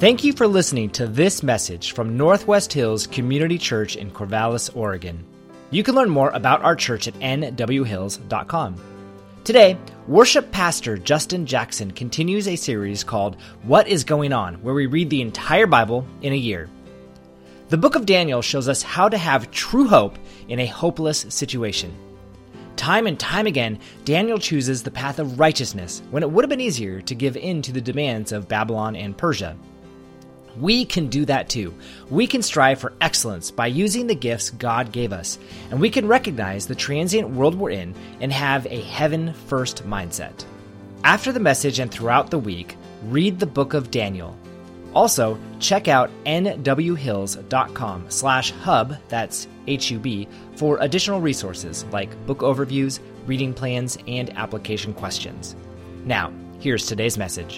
Thank you for listening to this message from Northwest Hills Community Church in Corvallis, Oregon. You can learn more about our church at nwhills.com. Today, worship pastor Justin Jackson continues a series called What is Going On, where we read the entire Bible in a year. The book of Daniel shows us how to have true hope in a hopeless situation. Time and time again, Daniel chooses the path of righteousness when it would have been easier to give in to the demands of Babylon and Persia. We can do that too. We can strive for excellence by using the gifts God gave us, and we can recognize the transient world we're in and have a heaven-first mindset. After the message and throughout the week, read the book of Daniel. Also, check out nwhills.com/hub, that's HUB, for additional resources like book overviews, reading plans, and application questions. Now, here's today's message.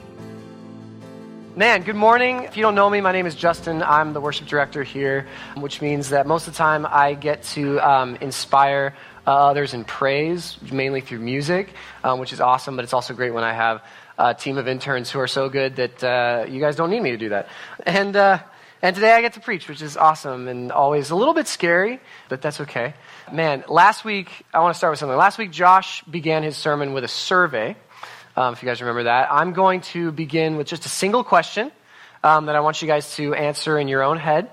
Man, good morning. If you don't know me, my name is Justin. I'm the worship director here, which means that most of the time I get to inspire others in praise, mainly through music, which is awesome, but it's also great when I have a team of interns who are so good that you guys don't need me to do that. And today I get to preach, which is awesome and always a little bit scary, but that's okay. Man, last week, I want to start with something. Last week, Josh began his sermon with a survey. If you guys remember that. I'm going to begin with just a single question that I want you guys to answer in your own head.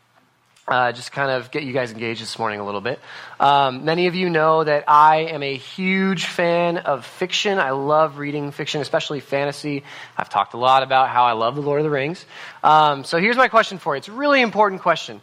Just kind of get you guys engaged this morning a little bit. Many of you know that I am a huge fan of fiction. I love reading fiction, especially fantasy. I've talked a lot about how I love The Lord of the Rings. So here's my question for you. It's a really important question.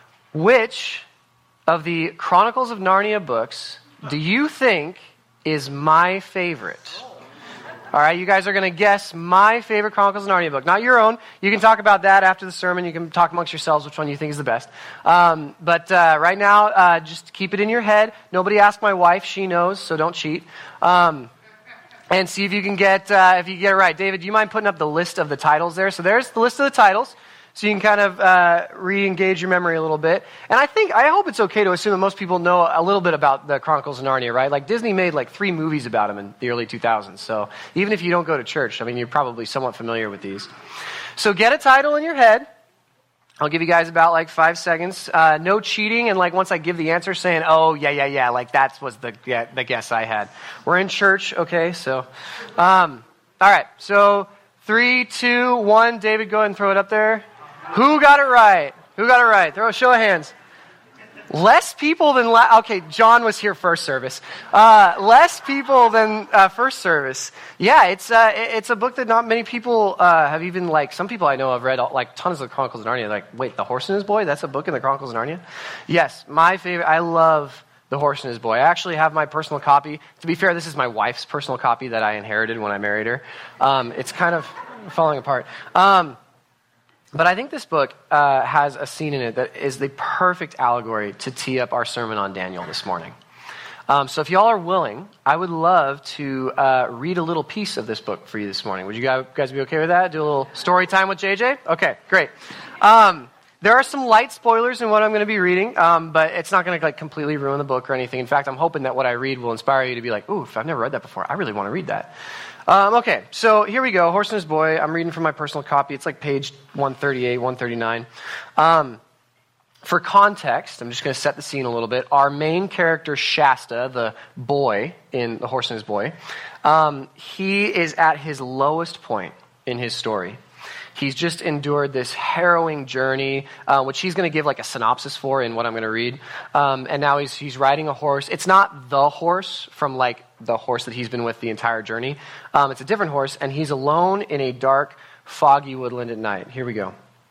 Which of the Chronicles of Narnia books do you think is my favorite? All right, you guys are going to guess my favorite Chronicles of Narnia book, not your own. You can talk about that after the sermon. You can talk amongst yourselves which one you think is the best. But right now, just keep it in your head. Nobody ask my wife. She knows, so don't cheat. And see if you can get if you get it right. David, do you mind putting up the list of the titles there? So there's the list of the titles. So you can kind of re-engage your memory a little bit. And I hope it's okay to assume that most people know a little bit about the Chronicles of Narnia, right? Like Disney made like 3 movies about them in the early 2000s. So even if you don't go to church, I mean, you're probably somewhat familiar with these. So get a title in your head. I'll give you guys about like 5 seconds. No cheating. And like once I give the answer saying, oh, yeah, like that was the guess I had. We're in church, okay? So, all right. So 3, 2, 1. David, go ahead and throw it up there. Who got it right? Throw a show of hands. Less people than okay, John was here first service. Less people than first service. Yeah, it's a book that not many people have even, like, some people I know have read like tons of Chronicles of Narnia. Like, wait, The Horse and His Boy? That's a book in the Chronicles of Narnia? Yes, my favorite. I love The Horse and His Boy. I actually have my personal copy. To be fair, this is my wife's personal copy that I inherited when I married her. It's kind of falling apart. But I think this book has a scene in it that is the perfect allegory to tee up our sermon on Daniel this morning. So if y'all are willing, I would love to read a little piece of this book for you this morning. Would you guys be okay with that? Do a little story time with JJ? Okay, great. There are some light spoilers in what I'm going to be reading, but it's not going to like completely ruin the book or anything. In fact, I'm hoping that what I read will inspire you to be like, ooh, if I've never read that before, I really want to read that. Okay, so here we go. Horse and His Boy. I'm reading from my personal copy. It's like page 138, 139. For context, I'm just going to set the scene a little bit. Our main character, Shasta, the boy in The Horse and His Boy, he is at his lowest point in his story. He's just endured this harrowing journey, which he's going to give like a synopsis for in what I'm going to read. And now he's riding a horse. It's not the horse from like the horse that he's been with the entire journey. It's a different horse, and he's alone in a dark, foggy woodland at night. Here we go.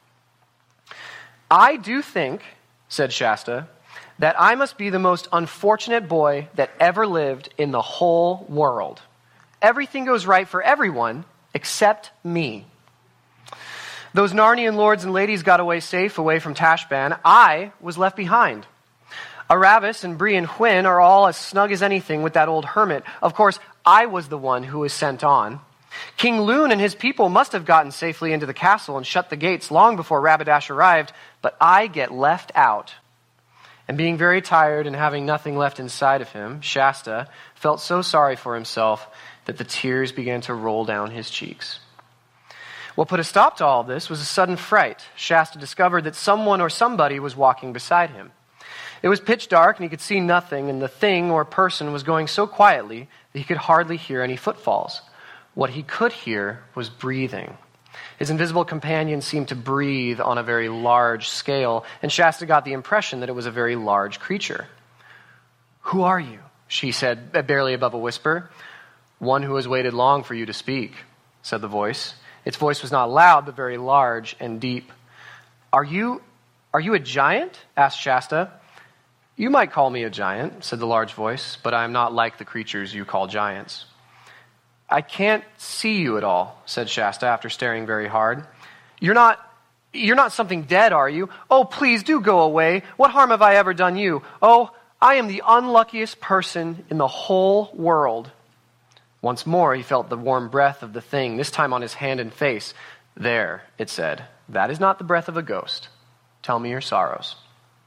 I do think, said Shasta, that I must be the most unfortunate boy that ever lived in the whole world. Everything goes right for everyone except me. Those Narnian lords and ladies got away safe, away from Tashban. I was left behind. Aravis and Bree and Hwyn are all as snug as anything with that old hermit. Of course, I was the one who was sent on. King Lune and his people must have gotten safely into the castle and shut the gates long before Rabadash arrived, but I get left out. And being very tired and having nothing left inside of him, Shasta felt so sorry for himself that the tears began to roll down his cheeks. What put a stop to all this was a sudden fright. Shasta discovered that someone or somebody was walking beside him. It was pitch dark and he could see nothing, and the thing or person was going so quietly that he could hardly hear any footfalls. What he could hear was breathing. His invisible companion seemed to breathe on a very large scale, and Shasta got the impression that it was a very large creature. "Who are you?" she said, barely above a whisper. "One who has waited long for you to speak," said the voice. Its voice was not loud, but very large and deep. Are you a giant?" asked Shasta. "You might call me a giant," said the large voice, "but I am not like the creatures you call giants." "I can't see you at all," said Shasta after staring very hard. You're not something dead, are you? Oh, please do go away. What harm have I ever done you? Oh, I am the unluckiest person in the whole world." Once more, he felt the warm breath of the thing, this time on his hand and face. "There," it said, "that is not the breath of a ghost. Tell me your sorrows."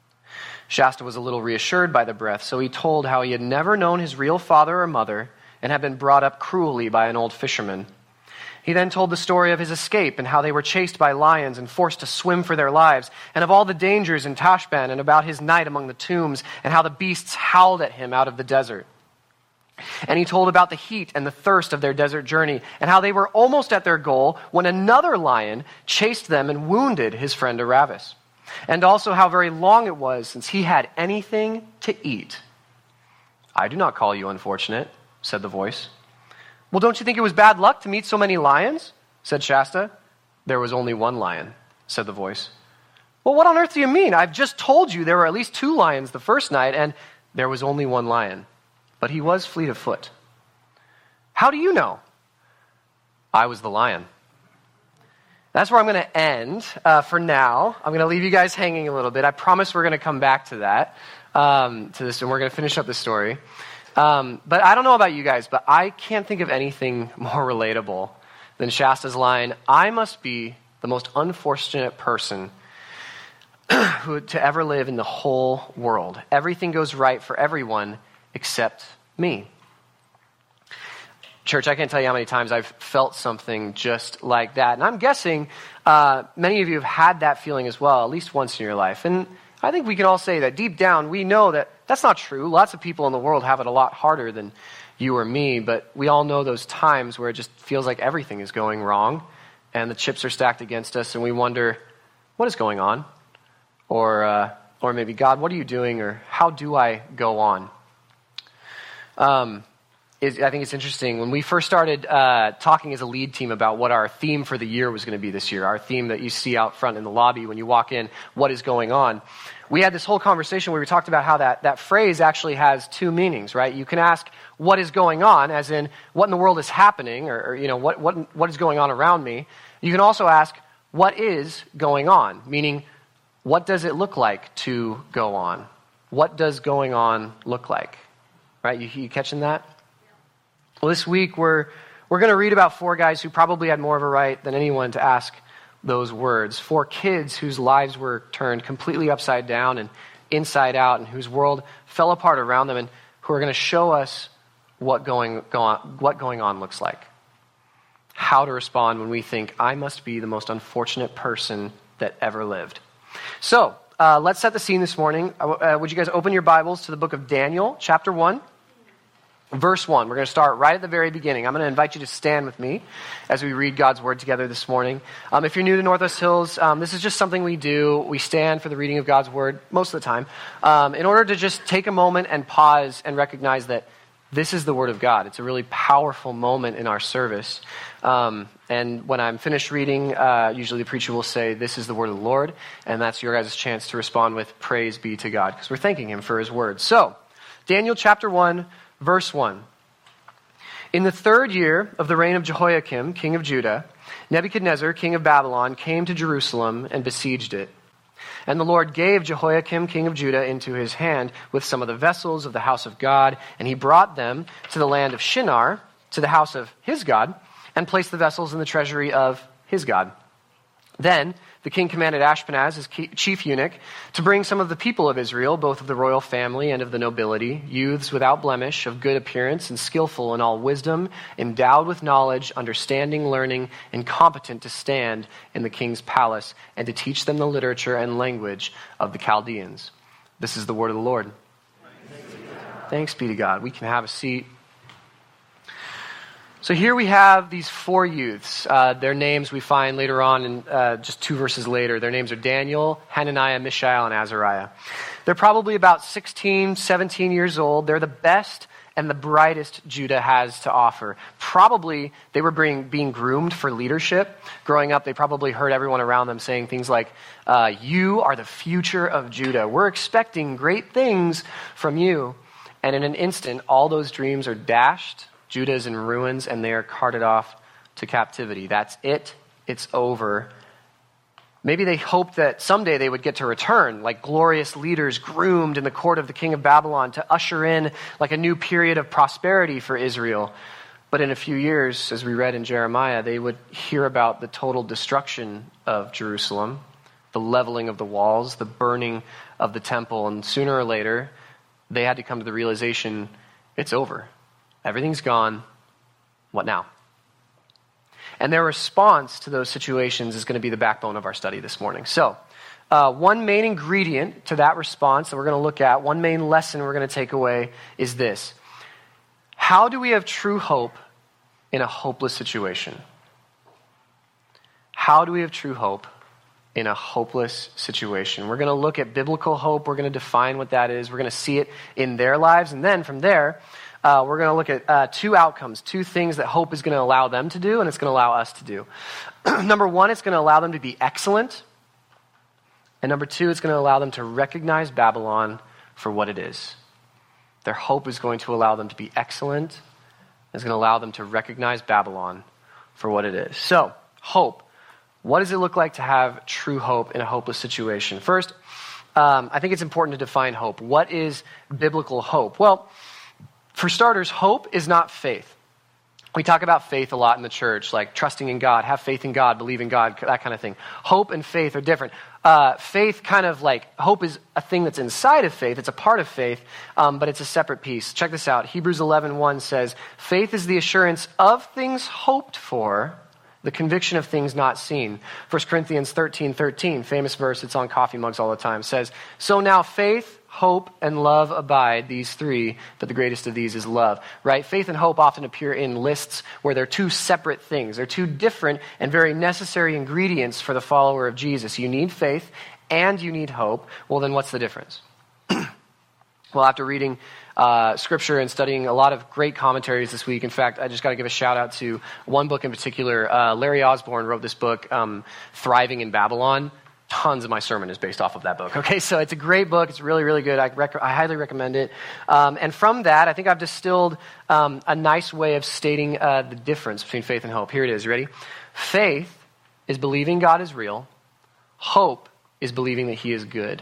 Shasta was a little reassured by the breath, so he told how he had never known his real father or mother and had been brought up cruelly by an old fisherman. He then told the story of his escape and how they were chased by lions and forced to swim for their lives, and of all the dangers in Tashbaan and about his night among the tombs and how the beasts howled at him out of the desert. And he told about the heat and the thirst of their desert journey and how they were almost at their goal when another lion chased them and wounded his friend Aravis. And also how very long it was since he had anything to eat. "I do not call you unfortunate," said the voice. "Well, don't you think it was bad luck to meet so many lions?" said Shasta. "There was only one lion," said the voice. "Well, what on earth do you mean? I've just told you there were at least 2 lions the first night, and there was only one lion. But he was fleet of foot." "How do you know?" "I was the lion." That's where I'm going to end for now. I'm going to leave you guys hanging a little bit. I promise we're going to come back to that, to this, and we're going to finish up the story. But I don't know about you guys, but I can't think of anything more relatable than Shasta's line, "I must be the most unfortunate person to ever live in the whole world. Everything goes right for everyone except me." Church, I can't tell you how many times I've felt something just like that. And I'm guessing many of you have had that feeling as well, at least once in your life. And I think we can all say that deep down, we know that that's not true. Lots of people in the world have it a lot harder than you or me, but we all know those times where it just feels like everything is going wrong and the chips are stacked against us and we wonder, what is going on? Or maybe, God, what are you doing? Or how do I go on? I think it's interesting. When we first started talking as a lead team about what our theme for the year was going to be this year, our theme that you see out front in the lobby when you walk in, what is going on, we had this whole conversation where we talked about how that phrase actually has 2 meanings, right? You can ask, what is going on, as in, what in the world is happening, or what is going on around me? You can also ask, what is going on? Meaning, what does it look like to go on? What does going on look like? Right? You catching that? Well, this week we're going to read about 4 guys who probably had more of a right than anyone to ask those words. 4 kids whose lives were turned completely upside down and inside out, and whose world fell apart around them, and who are going to show us what going on looks like. How to respond when we think, I must be the most unfortunate person that ever lived. So, let's set the scene this morning. Would you guys open your Bibles to the book of Daniel, chapter 1? Verse 1, we're going to start right at the very beginning. I'm going to invite you to stand with me as we read God's Word together this morning. If you're new to Northwest Hills, this is just something we do. We stand for the reading of God's Word most of the time in order to just take a moment and pause and recognize that this is the Word of God. It's a really powerful moment in our service. And when I'm finished reading, usually the preacher will say, this is the Word of the Lord, and that's your guys' chance to respond with praise be to God, because we're thanking Him for His Word. So, Daniel chapter 1, Verse 1, in the 3rd year of the reign of Jehoiakim, king of Judah, Nebuchadnezzar, king of Babylon, came to Jerusalem and besieged it. And the Lord gave Jehoiakim, king of Judah, into his hand with some of the vessels of the house of God, and he brought them to the land of Shinar, to the house of his God, and placed the vessels in the treasury of his God. Then the king commanded Ashpenaz, his chief eunuch, to bring some of the people of Israel, both of the royal family and of the nobility, youths without blemish, of good appearance and skillful in all wisdom, endowed with knowledge, understanding, learning, and competent to stand in the king's palace, and to teach them the literature and language of the Chaldeans. This is the word of the Lord. Thanks be to God. We can have a seat. So here we have these four youths. Their names we find later on in just 2 verses later. Their names are Daniel, Hananiah, Mishael, and Azariah. They're probably about 16, 17 years old. They're the best and the brightest Judah has to offer. Probably they were being groomed for leadership. Growing up, they probably heard everyone around them saying things like, you are the future of Judah. We're expecting great things from you. And in an instant, all those dreams are dashed. Judah is in ruins, and they are carted off to captivity. That's it. It's over. Maybe they hoped that someday they would get to return, like glorious leaders groomed in the court of the king of Babylon to usher in like a new period of prosperity for Israel. But in a few years, as we read in Jeremiah, they would hear about the total destruction of Jerusalem, the leveling of the walls, the burning of the temple, and sooner or later, they had to come to the realization, it's over. Everything's gone. What now? And their response to those situations is going to be the backbone of our study this morning. So, one main ingredient to that response that we're going to look at, one main lesson we're going to take away is this. How do we have true hope in a hopeless situation? How do we have true hope in a hopeless situation? We're going to look at biblical hope. We're going to define what that is. We're going to see it in their lives. And then from there, we're going to look at 2 outcomes, 2 things that hope is going to allow them to do and it's going to allow us to do. Number 1, it's going to allow them to be excellent. And number 2, it's going to allow them to recognize Babylon for what it is. Their hope is going to allow them to be excellent. It's going to allow them to recognize Babylon for what it is. So, hope. What does it look like to have true hope in a hopeless situation? First, I think it's important to define hope. What is biblical hope? Well, for starters, hope is not faith. We talk about faith a lot in the church, like trusting in God, have faith in God, believe in God, that kind of thing. Hope and faith are different. Faith kind of like, hope is a thing that's inside of faith. It's a part of faith, but it's a separate piece. Check this out. Hebrews 11:1 says, faith is the assurance of things hoped for, the conviction of things not seen. 1 Corinthians 13:13, famous verse, it's on coffee mugs all the time, says, so now faith, hope, and love abide, these 3, but the greatest of these is love, right? Faith and hope often appear in lists where they're 2 separate things. They're 2 different and very necessary ingredients for the follower of Jesus. You need faith and you need hope. Well, then what's the difference? Well, after reading scripture and studying a lot of great commentaries this week, in fact, I just got to give a shout out to one book in particular. Larry Osborne wrote this book, Thriving in Babylon. Tons of my sermon is based off of that book. Okay, so it's a great book. It's really, really good. I highly recommend it. And from that, I think I've distilled a nice way of stating the difference between faith and hope. Here it is. You ready? Faith is believing God is real. Hope is believing that he is good.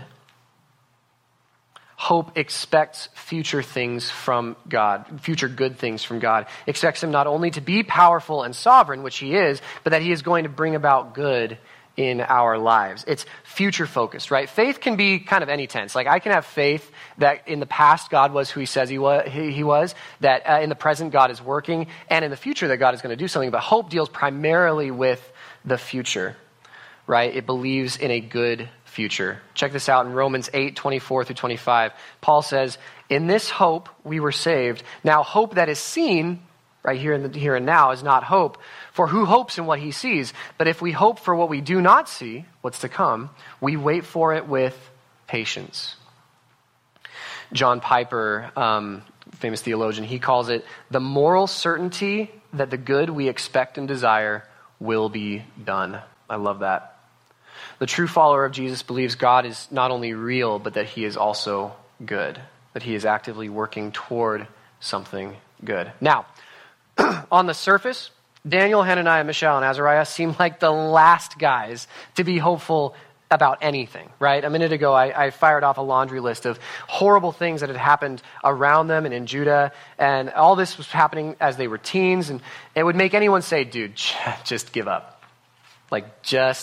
Hope expects future things from God, future good things from God. Expects him not only to be powerful and sovereign, which he is, but that he is going to bring about good in our lives. It's future focused, right? Faith can be kind of any tense. Like I can have faith that in the past God was who he says he was, that in the present God is working, and in the future that God is going to do something. But hope deals primarily with the future, right? It believes in a good future. Check this out in Romans 8:24-25. Paul says, in this hope we were saved. Now hope that is seen, right here and now, is not hope. For who hopes in what he sees? But if we hope for what we do not see, what's to come, we wait for it with patience. John Piper, famous theologian, he calls it the moral certainty that the good we expect and desire will be done. I love that. The true follower of Jesus believes God is not only real, but that he is also good, that he is actively working toward something good. Now, on the surface, Daniel, Hananiah, Mishael, and Azariah seem like the last guys to be hopeful about anything, right? A minute ago, I fired off a laundry list of horrible things that had happened around them and in Judah, and all this was happening as they were teens, and it would make anyone say, dude, just give up. Like, just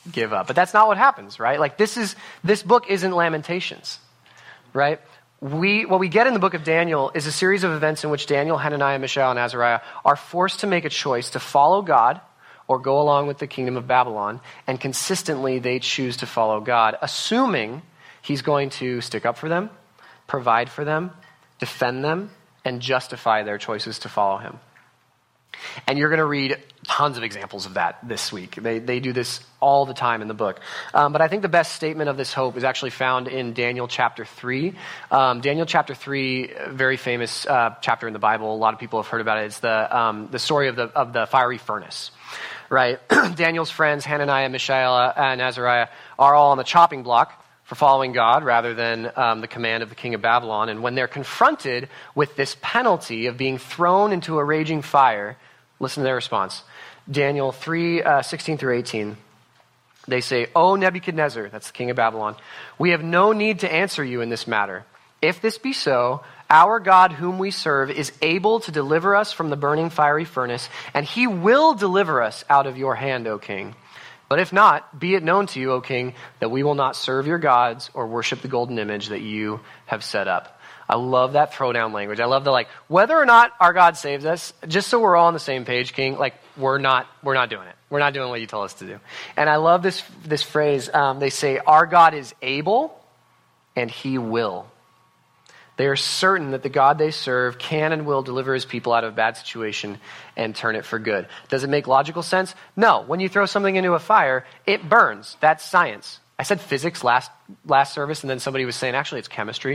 give up. But that's not what happens, right? Like this book isn't Lamentations, right? What we get in the book of Daniel is a series of events in which Daniel, Hananiah, Mishael, and Azariah are forced to make a choice to follow God or go along with the kingdom of Babylon, and consistently they choose to follow God, assuming he's going to stick up for them, provide for them, defend them, and justify their choices to follow him. And you're going to read tons of examples of that this week. They do this all the time in the book. But I think the best statement of this hope is actually found in Daniel chapter 3. Daniel chapter 3, very famous chapter in the Bible. A lot of people have heard about it. It's the story of the fiery furnace, right? Daniel's friends, Hananiah, Mishael, and Azariah, are all on the chopping block for following God rather than the command of the king of Babylon. And when they're confronted with this penalty of being thrown into a raging fire, listen to their response. Daniel 3, 16 through 18. They say, "O Nebuchadnezzar," that's the king of Babylon, "we have no need to answer you in this matter. If this be so, our God whom we serve is able to deliver us from the burning fiery furnace, and he will deliver us out of your hand, O king. But if not, be it known to you, O king, that we will not serve your gods or worship the golden image that you have set up." I love that throwdown language. I love the whether or not our God saves us, just so we're all on the same page, king, we're not doing it. We're not doing what you told us to do. And I love this phrase. They say, our God is able and he will. They are certain that the God they serve can and will deliver his people out of a bad situation and turn it for good. Does it make logical sense? No. When you throw something into a fire, it burns. That's science. I said physics last service, and then somebody was saying, actually, it's chemistry.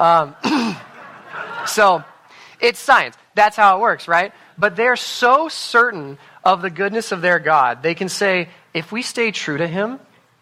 So it's science. That's how it works, right? But they're so certain of the goodness of their God, they can say, if we stay true to him,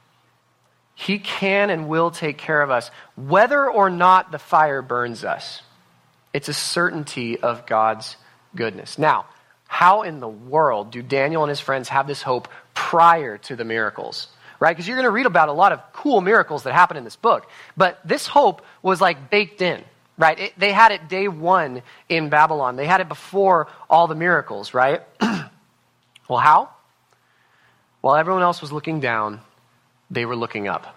he can and will take care of us, whether or not the fire burns us. It's a certainty of God's goodness. Now, how in the world do Daniel and his friends have this hope prior to the miracles? Right? Because you're going to read about a lot of cool miracles that happen in this book. But this hope was baked in, right? They had it day one in Babylon. They had it before all the miracles, right? Well, how? While everyone else was looking down, they were looking up.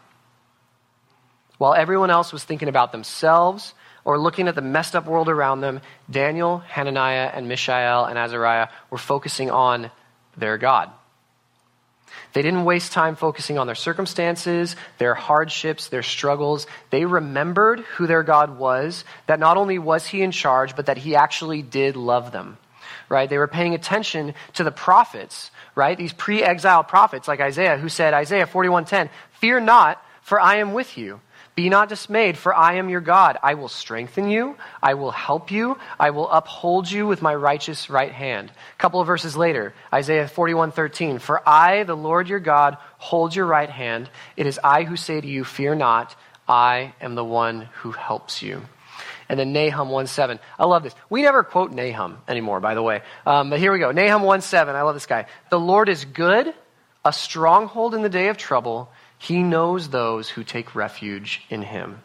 While everyone else was thinking about themselves or looking at the messed up world around them, Daniel, Hananiah, and Mishael, and Azariah were focusing on their God. They didn't waste time focusing on their circumstances, their hardships, their struggles. They remembered who their God was, that not only was he in charge, but that he actually did love them, right? They were paying attention to the prophets, right? These pre-exile prophets like Isaiah, who said, Isaiah 41:10, "Fear not, for I am with you. Be not dismayed, for I am your God. I will strengthen you. I will help you. I will uphold you with my righteous right hand." A couple of verses later, Isaiah 41:13, "For I, the Lord your God, hold your right hand. It is I who say to you, fear not. I am the one who helps you." And then Nahum 1:7. I love this. We never quote Nahum anymore, by the way. But here we go. Nahum 1:7. I love this guy. "The Lord is good, a stronghold in the day of trouble. He knows those who take refuge in him."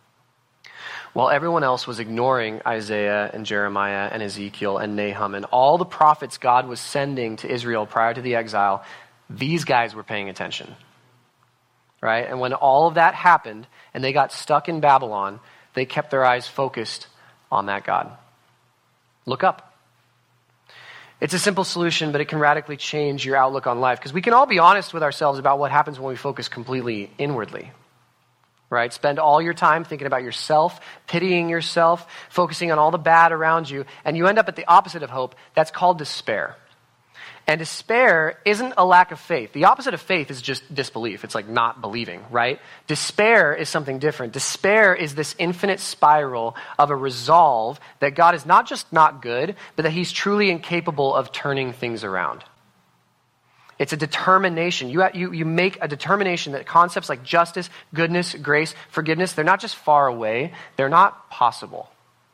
While everyone else was ignoring Isaiah and Jeremiah and Ezekiel and Nahum and all the prophets God was sending to Israel prior to the exile, these guys were paying attention, right? And when all of that happened and they got stuck in Babylon, they kept their eyes focused on that God. Look up. It's a simple solution, but it can radically change your outlook on life. Because we can all be honest with ourselves about what happens when we focus completely inwardly, right? Spend all your time thinking about yourself, pitying yourself, focusing on all the bad around you, and you end up at the opposite of hope. That's called despair. And despair isn't a lack of faith. The opposite of faith is just disbelief. It's like not believing, right? Despair is something different. Despair is this infinite spiral of a resolve that God is not just not good, but that he's truly incapable of turning things around. It's a determination. You make a determination that concepts like justice, goodness, grace, forgiveness, they're not just far away, they're not possible.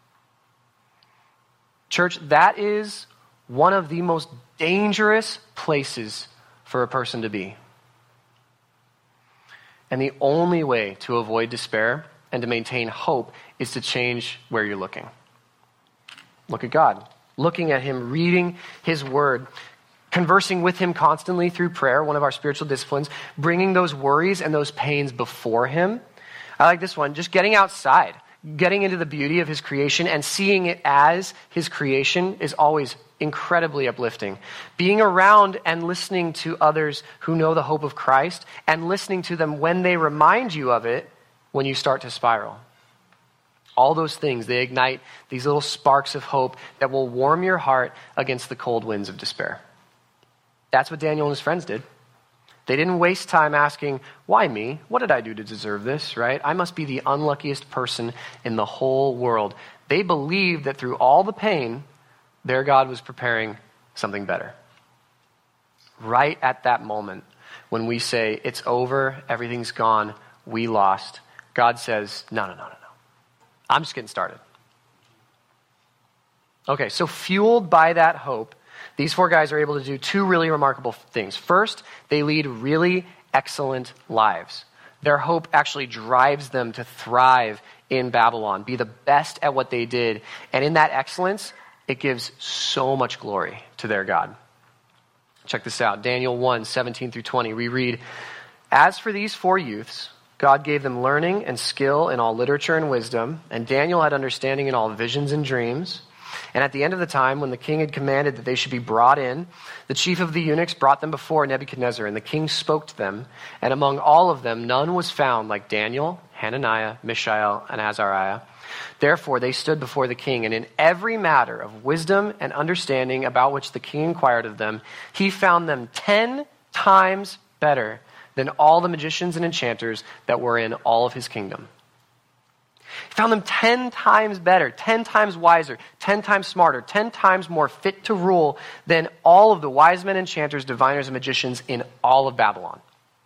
Church, that is one of the most dangerous places for a person to be. And the only way to avoid despair and to maintain hope is to change where you're looking. Look at God. Looking at him, reading his word. conversing with him constantly through prayer, one of our spiritual disciplines, bringing those worries and those pains before him. I like this one, just getting outside, getting into the beauty of his creation and seeing it as his creation is always incredibly uplifting. Being around and listening to others who know the hope of Christ and listening to them when they remind you of it when you start to spiral. All those things, they ignite these little sparks of hope that will warm your heart against the cold winds of despair. That's what Daniel and his friends did. They didn't waste time asking, why me? What did I do to deserve this, right? I must be the unluckiest person in the whole world. They believed that through all the pain, their God was preparing something better. Right at that moment, when we say, it's over, everything's gone, we lost, God says, no. I'm just getting started. Okay, so fueled by that hope, these four guys are able to do two really remarkable things. First, they lead really excellent lives. Their hope actually drives them to thrive in Babylon, be the best at what they did. And in that excellence, it gives so much glory to their God. Check this out. Daniel 1, 17 through 20. We read, as for these four youths, God gave them learning and skill in all literature and wisdom, and Daniel had understanding in all visions and dreams. And at the end of the time, when the king had commanded that they should be brought in, the chief of the eunuchs brought them before Nebuchadnezzar, and the king spoke to them. And among all of them, none was found like Daniel, Hananiah, Mishael, and Azariah. Therefore, they stood before the king, and in every matter of wisdom and understanding about which the king inquired of them, he found them 10 times better than all the magicians and enchanters that were in all of his kingdom. He found them 10 times better, 10 times wiser, 10 times smarter, 10 times more fit to rule than all of the wise men, enchanters, diviners, and magicians in all of Babylon.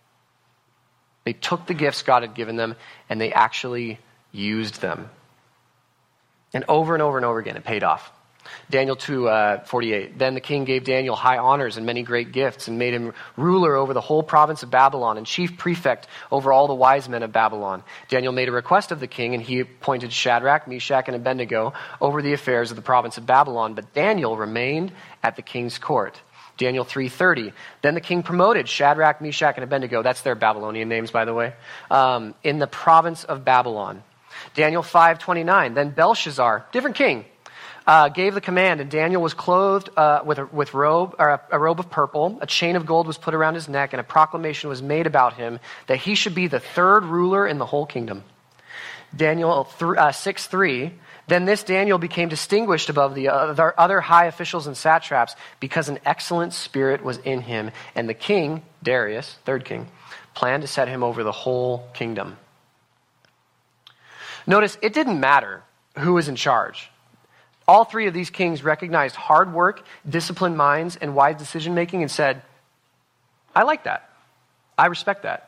They took the gifts God had given them, and they actually used them. And over again, it paid off. Daniel 2:48. Then the king gave Daniel high honors and many great gifts and made him ruler over the whole province of Babylon and chief prefect over all the wise men of Babylon. Daniel made a request of the king, and he appointed Shadrach, Meshach, and Abednego over the affairs of the province of Babylon. But Daniel remained at the king's court. Daniel 3:30. Then the king promoted Shadrach, Meshach, and Abednego. That's their Babylonian names, by the way. In the province of Babylon. Daniel 5:29. Then Belshazzar, different king, gave the command, and Daniel was clothed with a robe of purple. A chain of gold was put around his neck, and a proclamation was made about him that he should be the third ruler in the whole kingdom. Daniel 6:3. Then this Daniel became distinguished above the other high officials and satraps because an excellent spirit was in him, and the king, Darius, third king, planned to set him over the whole kingdom. Notice, it didn't matter who was in charge. All three of these kings recognized hard work, disciplined minds, and wise decision-making and said, I like that. I respect that.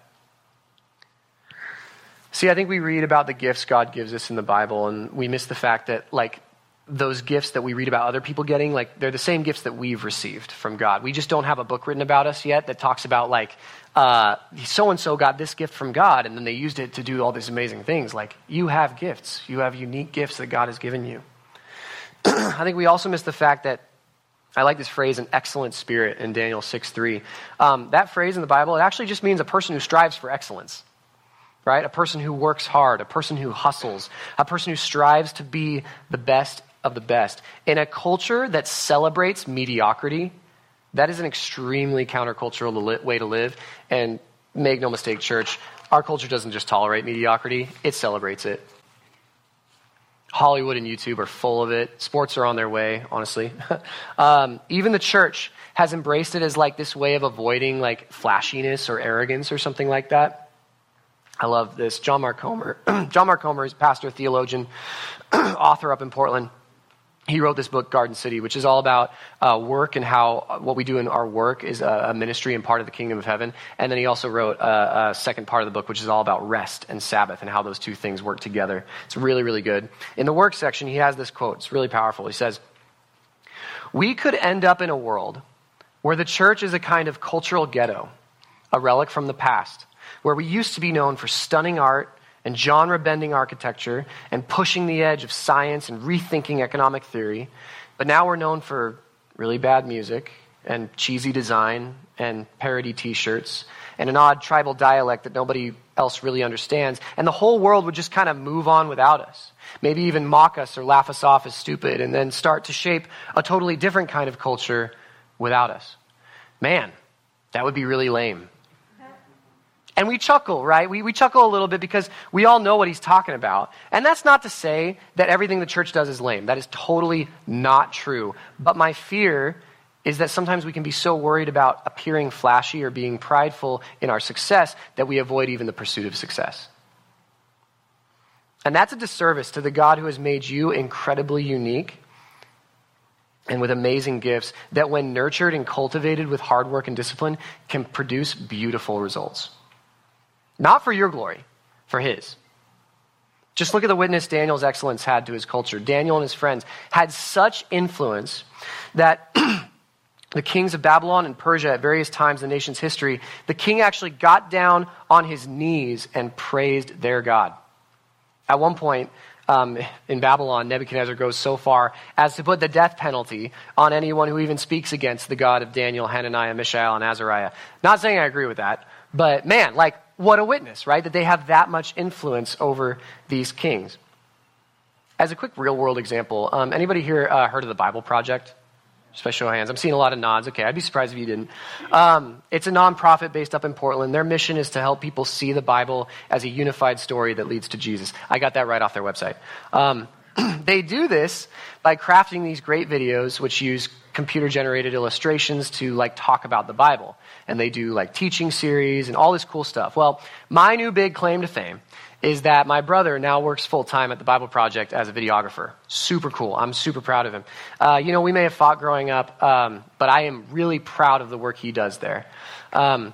See, I think we read about the gifts God gives us in the Bible, and we miss the fact that, like, those gifts that we read about other people getting, like, they're the same gifts that we've received from God. We just don't have a book written about us yet that talks about, like, so-and-so got this gift from God, and then they used it to do all these amazing things. Like, you have gifts. You have unique gifts that God has given you. I think we also miss the fact that, I like this phrase, an excellent spirit in Daniel 6:3. That phrase in the Bible, it actually just means a person who strives for excellence, right? A person who works hard, a person who hustles, a person who strives to be the best of the best. In a culture that celebrates mediocrity, that is an extremely countercultural way to live. And make no mistake, church, our culture doesn't just tolerate mediocrity, it celebrates it. Hollywood and YouTube are full of it. Sports are on their way, honestly. Even the church has embraced it as like this way of avoiding like flashiness or arrogance or something like that. I love this. John Mark Comer. John Mark Comer is pastor, theologian, author up in Portland. He wrote this book, Garden City, which is all about work and how what we do in our work is a ministry and part of the kingdom of heaven. And then he also wrote a second part of the book, which is all about rest and Sabbath and how those two things work together. It's really, really good. In the work section, he has this quote. It's really powerful. He says, we could end up in a world where the church is a kind of cultural ghetto, a relic from the past, where we used to be known for stunning art and genre-bending architecture and pushing the edge of science and rethinking economic theory. But now we're known for really bad music and cheesy design and parody t-shirts and an odd tribal dialect that nobody else really understands. And the whole world would just kind of move on without us. Maybe even mock us or laugh us off as stupid and then start to shape a totally different kind of culture without us. Man, that would be really lame. And we chuckle, right? We chuckle a little bit because we all know what he's talking about. And that's not to say that everything the church does is lame. That is totally not true. But my fear is that sometimes we can be so worried about appearing flashy or being prideful in our success that we avoid even the pursuit of success. And that's a disservice to the God who has made you incredibly unique and with amazing gifts that when nurtured and cultivated with hard work and discipline can produce beautiful results. Not for your glory, for his. Just look at the witness Daniel's excellence had to his culture. Daniel and his friends had such influence that the kings of Babylon and Persia at various times in the nation's history, the king actually got down on his knees and praised their God. At one point in Babylon, Nebuchadnezzar goes so far as to put the death penalty on anyone who even speaks against the God of Daniel, Hananiah, Mishael, and Azariah. Not saying I agree with that, but man, what a witness, right? That they have that much influence over these kings. As a quick real-world example, anybody here heard of the Bible Project? Just by show of hands. I'm seeing a lot of nods. Okay, I'd be surprised if you didn't. It's a nonprofit based up in Portland. Their mission is to help people see the Bible as a unified story that leads to Jesus. I got that right off their website. They do this by crafting these great videos which use computer-generated illustrations to talk about the Bible. And they do teaching series and all this cool stuff. Well, my new big claim to fame is that my brother now works full-time at the Bible Project as a videographer. Super cool. I'm super proud of him. We may have fought growing up, but I am really proud of the work he does there. And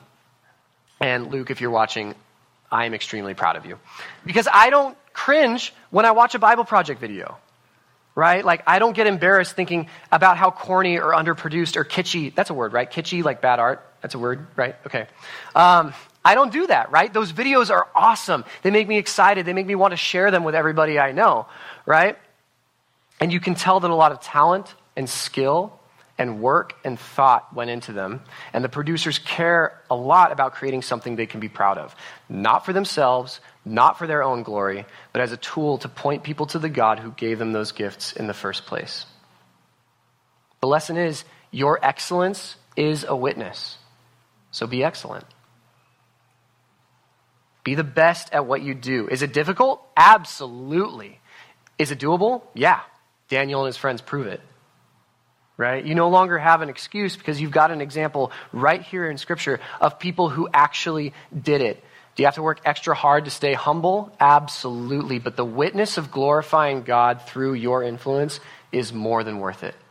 Luke, if you're watching, I am extremely proud of you. Because I don't cringe when I watch a Bible Project video, right? I don't get embarrassed thinking about how corny or underproduced or kitschy, that's a word, right? Kitschy, like bad art, that's a word, right? Okay. I don't do that, right? Those videos are awesome. They make me excited. They make me want to share them with everybody I know, right? And you can tell that a lot of talent and skill and work and thought went into them. And the producers care a lot about creating something they can be proud of. Not for themselves, not for their own glory, but as a tool to point people to the God who gave them those gifts in the first place. The lesson is, your excellence is a witness. So be excellent. Be the best at what you do. Is it difficult? Absolutely. Is it doable? Yeah. Daniel and his friends prove it. Right? You no longer have an excuse because you've got an example right here in Scripture of people who actually did it. Do you have to work extra hard to stay humble? Absolutely. But the witness of glorifying God through your influence is more than worth it.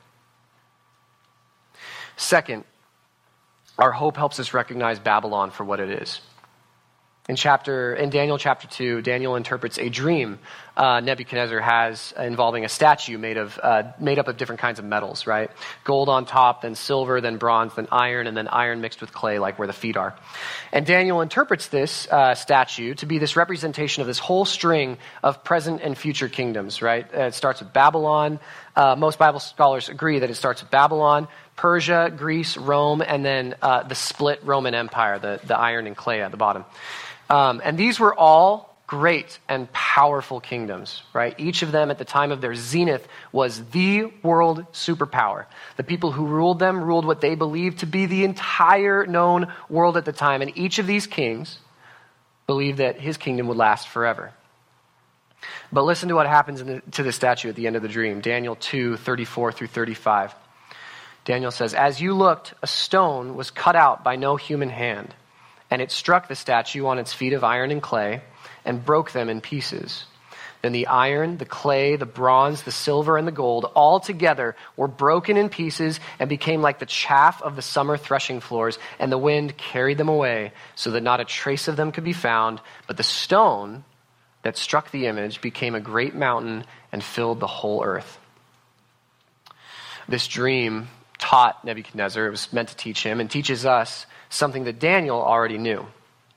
Second, our hope helps us recognize Babylon for what it is. In Daniel chapter 2, Daniel interprets a dream Nebuchadnezzar has involving a statue made up of different kinds of metals, right? Gold on top, then silver, then bronze, then iron, and then iron mixed with clay, like where the feet are. And Daniel interprets this statue to be this representation of this whole string of present and future kingdoms, right? It starts with Babylon. Most Bible scholars agree that it starts with Babylon, Persia, Greece, Rome, and then the split Roman Empire, the iron and clay at the bottom. And these were all great and powerful kingdoms, right? Each of them at the time of their zenith was the world superpower. The people who ruled them ruled what they believed to be the entire known world at the time. And each of these kings believed that his kingdom would last forever. But listen to what happens to the statue at the end of the dream. Daniel 2, 34 through 35. Daniel says, "As you looked, a stone was cut out by no human hand, and it struck the statue on its feet of iron and clay and broke them in pieces. Then the iron, the clay, the bronze, the silver, and the gold all together were broken in pieces and became like the chaff of the summer threshing floors, and the wind carried them away so that not a trace of them could be found. But the stone that struck the image became a great mountain and filled the whole earth." This dream taught Nebuchadnezzar, it was meant to teach him, and teaches us something that Daniel already knew.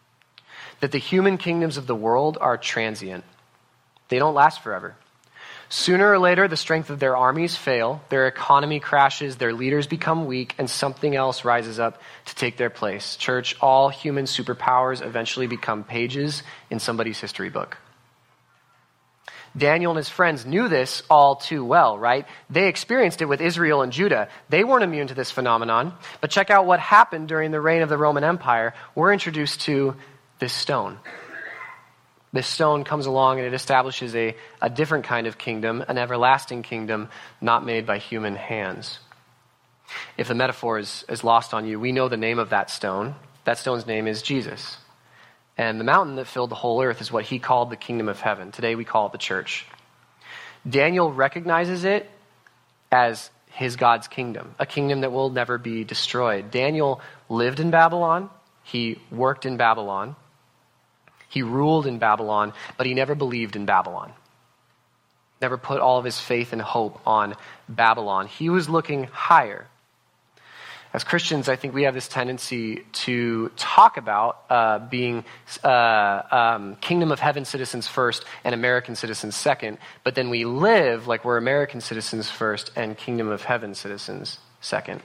That the human kingdoms of the world are transient. They don't last forever. Sooner or later, the strength of their armies fail, their economy crashes, their leaders become weak, and something else rises up to take their place. Church, all human superpowers eventually become pages in somebody's history book. Daniel and his friends knew this all too well, right? They experienced it with Israel and Judah. They weren't immune to this phenomenon. But check out what happened during the reign of the Roman Empire. We're introduced to this stone. This stone comes along and it establishes a different kind of kingdom, an everlasting kingdom not made by human hands. If the metaphor is lost on you, we know the name of that stone. That stone's name is Jesus. And the mountain that filled the whole earth is what he called the kingdom of heaven. Today we call it the church. Daniel recognizes it as his God's kingdom, a kingdom that will never be destroyed. Daniel lived in Babylon. He worked in Babylon. He ruled in Babylon, but he never believed in Babylon. Never put all of his faith and hope on Babylon. He was looking higher. As Christians, I think we have this tendency to talk about being kingdom of heaven citizens first and American citizens second, but then we live like we're American citizens first and kingdom of heaven citizens second.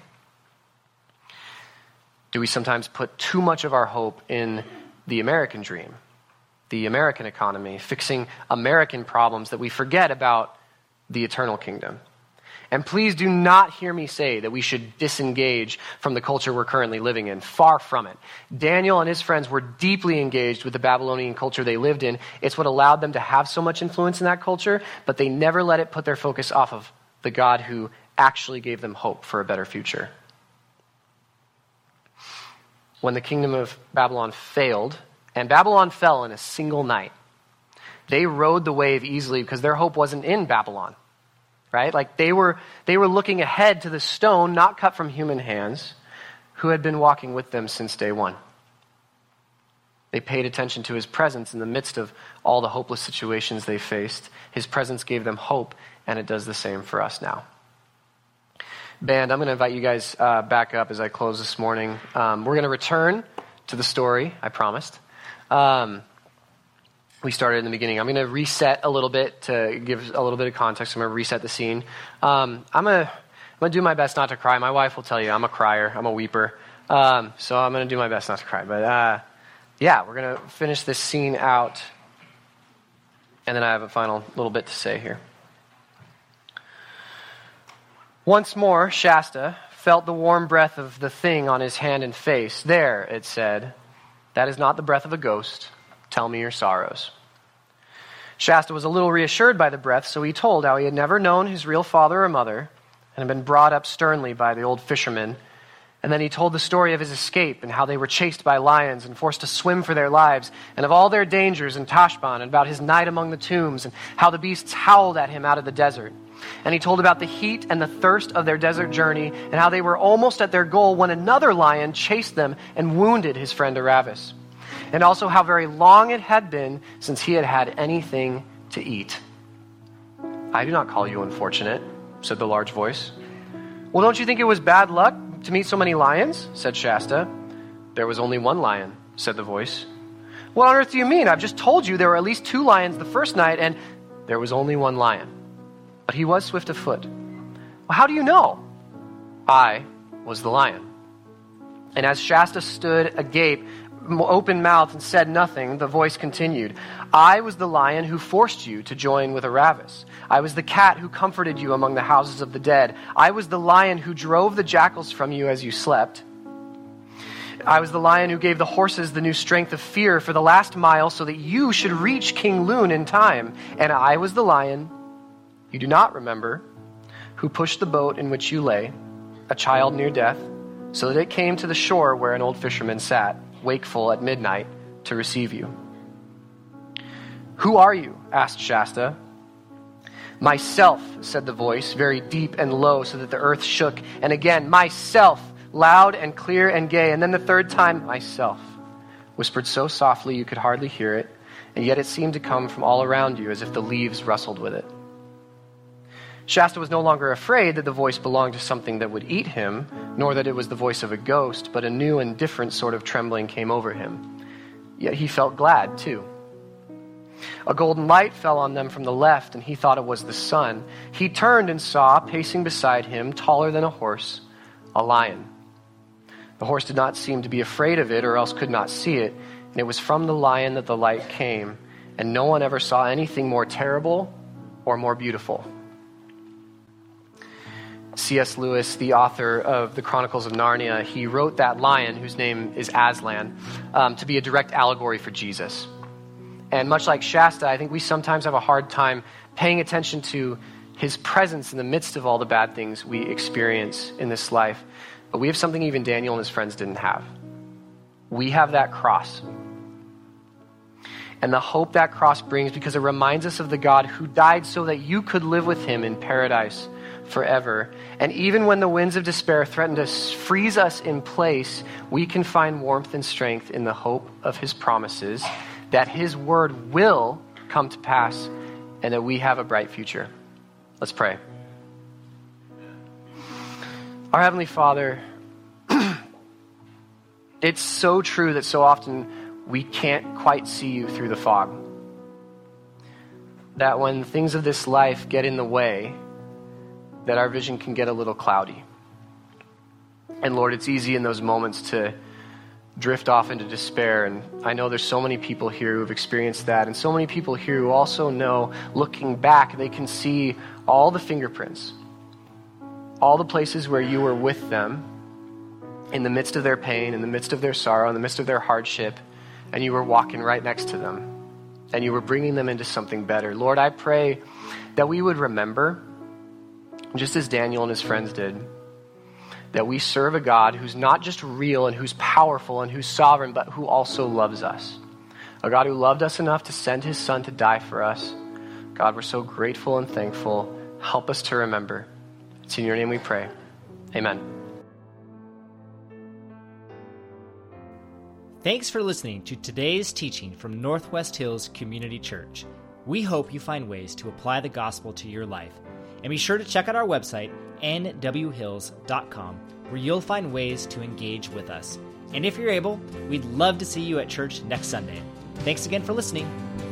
Do we sometimes put too much of our hope in the American dream, the American economy, fixing American problems, that we forget about the eternal kingdom? And please do not hear me say that we should disengage from the culture we're currently living in. Far from it. Daniel and his friends were deeply engaged with the Babylonian culture they lived in. It's what allowed them to have so much influence in that culture, but they never let it put their focus off of the God who actually gave them hope for a better future. When the kingdom of Babylon failed, and Babylon fell in a single night, they rode the wave easily because their hope wasn't in Babylon. Right? Like they were looking ahead to the stone not cut from human hands who had been walking with them since day one. They paid attention to his presence in the midst of all the hopeless situations they faced. His presence gave them hope, and it does the same for us now. Band, I'm going to invite you guys back up as I close this morning. We're going to return to the story, I promised. We started in the beginning. I'm going to reset a little bit to give a little bit of context. I'm going to reset the scene. I'm going to do my best not to cry. My wife will tell you I'm a crier. I'm a weeper. So I'm going to do my best not to cry. But we're going to finish this scene out. And then I have a final little bit to say here. Once more, Shasta felt the warm breath of the thing on his hand and face. There, it said, that is not the breath of a ghost. Tell me your sorrows. Shasta was a little reassured by the breath, so he told how he had never known his real father or mother and had been brought up sternly by the old fisherman. And then he told the story of his escape and how they were chased by lions and forced to swim for their lives, and of all their dangers in Tashbaan, and about his night among the tombs and how the beasts howled at him out of the desert. And he told about the heat and the thirst of their desert journey and how they were almost at their goal when another lion chased them and wounded his friend Aravis. And also how very long it had been since he had had anything to eat. I do not call you unfortunate, said the large voice. Well, don't you think it was bad luck to meet so many lions? Said Shasta. There was only one lion, said the voice. What on earth do you mean? I've just told you there were at least 2 lions the first night, and there was only one lion. But he was swift of foot. Well, how do you know? I was the lion. And as Shasta stood agape, open mouthed, and said nothing, the voice continued. I was the lion who forced you to join with Aravis. I was the cat who comforted you among the houses of the dead. I was the lion who drove the jackals from you as you slept. I was the lion who gave the horses the new strength of fear for the last mile so that you should reach King Lune in time. And I was the lion, you do not remember, who pushed the boat in which you lay, a child near death, so that it came to the shore where an old fisherman sat, wakeful at midnight, to receive you. Who are you? Asked Shasta. Myself, said the voice, very deep and low so that the earth shook. And again, myself, loud and clear and gay. And then the third time, myself, whispered so softly you could hardly hear it, and yet it seemed to come from all around you as if the leaves rustled with it. Shasta was no longer afraid that the voice belonged to something that would eat him, nor that it was the voice of a ghost, but a new and different sort of trembling came over him. Yet he felt glad, too. A golden light fell on them from the left, and he thought it was the sun. He turned and saw, pacing beside him, taller than a horse, a lion. The horse did not seem to be afraid of it, or else could not see it, and it was from the lion that the light came, and no one ever saw anything more terrible or more beautiful. C.S. Lewis, the author of the Chronicles of Narnia, he wrote that lion, whose name is Aslan, to be a direct allegory for Jesus. And much like Shasta, I think we sometimes have a hard time paying attention to his presence in the midst of all the bad things we experience in this life. But we have something even Daniel and his friends didn't have. We have that cross. And the hope that cross brings, because it reminds us of the God who died so that you could live with him in paradise forever. And even when the winds of despair threaten to freeze us in place, we can find warmth and strength in the hope of his promises, that his word will come to pass, and that we have a bright future. Let's pray. Our Heavenly Father, it's so true that so often we can't quite see you through the fog. That when things of this life get in the way, that our vision can get a little cloudy. And Lord, it's easy in those moments to drift off into despair. And I know there's so many people here who have experienced that, and so many people here who also know, looking back, they can see all the fingerprints, all the places where you were with them in the midst of their pain, in the midst of their sorrow, in the midst of their hardship, and you were walking right next to them, and you were bringing them into something better. Lord, I pray that we would remember, just as Daniel and his friends did, that we serve a God who's not just real and who's powerful and who's sovereign, but who also loves us. A God who loved us enough to send his son to die for us. God, we're so grateful and thankful. Help us to remember. It's in your name we pray. Amen. Thanks for listening to today's teaching from Northwest Hills Community Church. We hope you find ways to apply the gospel to your life. And be sure to check out our website, nwhills.com, where you'll find ways to engage with us. And if you're able, we'd love to see you at church next Sunday. Thanks again for listening.